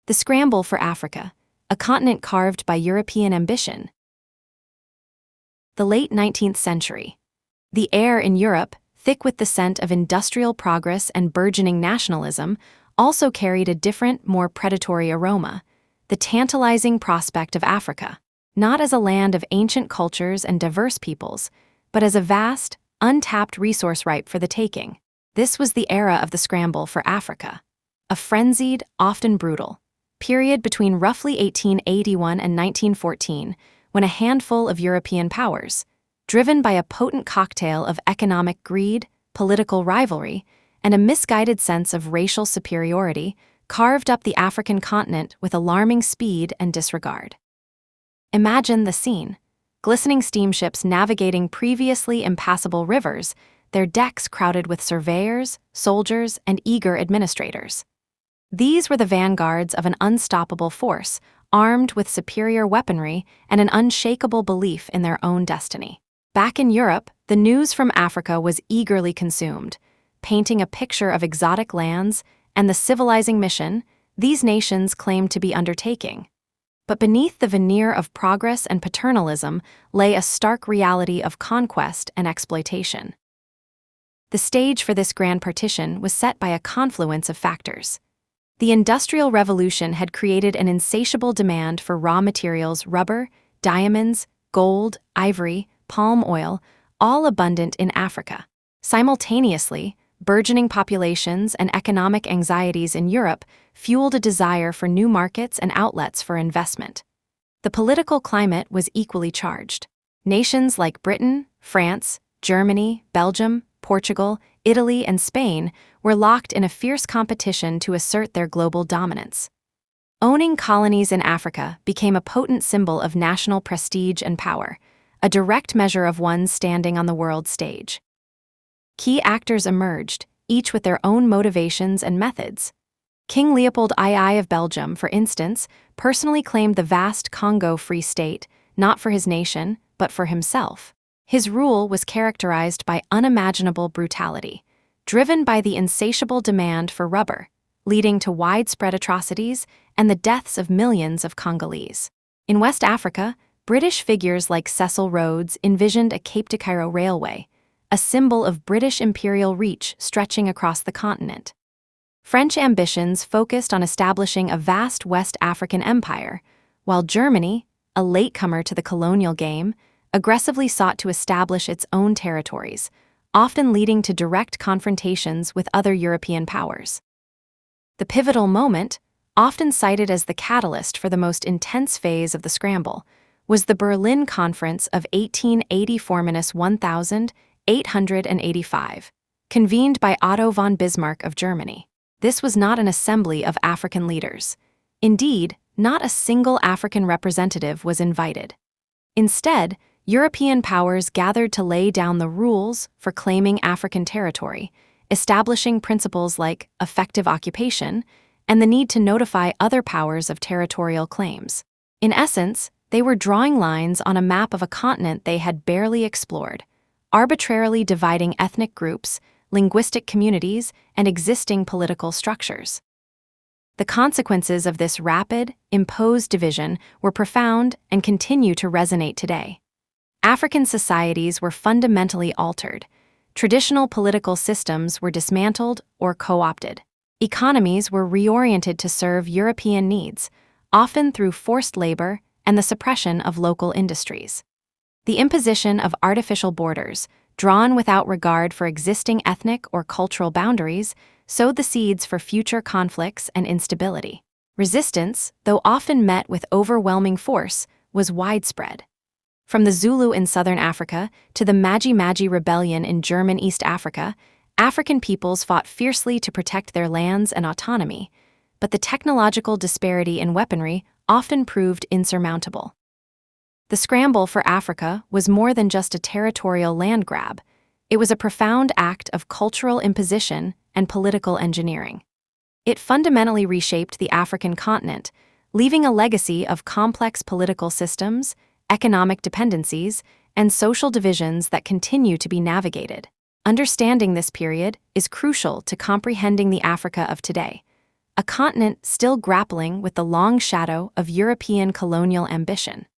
The scramble for Africa, a continent carved by European ambition. The late 19th century. The air in Europe, thick with the scent of industrial progress and burgeoning nationalism, also carried a different, more predatory aroma, the tantalizing prospect of Africa, not as a land of ancient cultures and diverse peoples, but as a vast, untapped resource ripe for the taking. This was the era of the scramble for Africa, a frenzied, often brutal period between roughly 1881 and 1914, when a handful of European powers, driven by a potent cocktail of economic greed, political rivalry, and a misguided sense of racial superiority, carved up the African continent with alarming speed and disregard. Imagine the scene: glistening steamships navigating previously impassable rivers, their decks crowded with surveyors, soldiers, and eager administrators. These were the vanguards of an unstoppable force, armed with superior weaponry and an unshakable belief in their own destiny. Back in Europe, the news from Africa was eagerly consumed, painting a picture of exotic lands and the civilizing mission these nations claimed to be undertaking. But beneath the veneer of progress and paternalism lay a stark reality of conquest and exploitation. The stage for this grand partition was set by a confluence of factors. The Industrial Revolution had created an insatiable demand for raw materials: rubber, diamonds, gold, ivory, palm oil, all abundant in Africa. Simultaneously, burgeoning populations and economic anxieties in Europe fueled a desire for new markets and outlets for investment. The political climate was equally charged. Nations like Britain, France, Germany, Belgium, Portugal, Italy, and Spain were locked in a fierce competition to assert their global dominance. Owning colonies in Africa became a potent symbol of national prestige and power, a direct measure of one's standing on the world stage. Key actors emerged, each with their own motivations and methods. King Leopold II of Belgium, for instance, personally claimed the vast Congo Free State, not for his nation, but for himself. His rule was characterized by unimaginable brutality, driven by the insatiable demand for rubber, leading to widespread atrocities and the deaths of millions of Congolese. In West Africa, British figures like Cecil Rhodes envisioned a Cape to Cairo railway, a symbol of British imperial reach stretching across the continent. French ambitions focused on establishing a vast West African empire, while Germany, a latecomer to the colonial game, aggressively sought to establish its own territories, often leading to direct confrontations with other European powers. The pivotal moment, often cited as the catalyst for the most intense phase of the scramble, was the Berlin Conference of 1880–1885, convened by Otto von Bismarck of Germany. This was not an assembly of African leaders. Indeed, not a single African representative was invited. Instead, European powers gathered to lay down the rules for claiming African territory, establishing principles like effective occupation and the need to notify other powers of territorial claims. In essence, they were drawing lines on a map of a continent they had barely explored, arbitrarily dividing ethnic groups, linguistic communities, and existing political structures. The consequences of this rapid, imposed division were profound and continue to resonate today. African societies were fundamentally altered. Traditional political systems were dismantled or co-opted. Economies were reoriented to serve European needs, often through forced labor and the suppression of local industries. The imposition of artificial borders, drawn without regard for existing ethnic or cultural boundaries, sowed the seeds for future conflicts and instability. Resistance, though often met with overwhelming force, was widespread. From the Zulu in southern Africa to the Maji-Maji rebellion in German East Africa, African peoples fought fiercely to protect their lands and autonomy, but the technological disparity in weaponry often proved insurmountable. The scramble for Africa was more than just a territorial land grab. It was a profound act of cultural imposition and political engineering. It fundamentally reshaped the African continent, leaving a legacy of complex political systems, economic dependencies, and social divisions that continue to be navigated. Understanding this period is crucial to comprehending the Africa of today, a continent still grappling with the long shadow of European colonial ambition.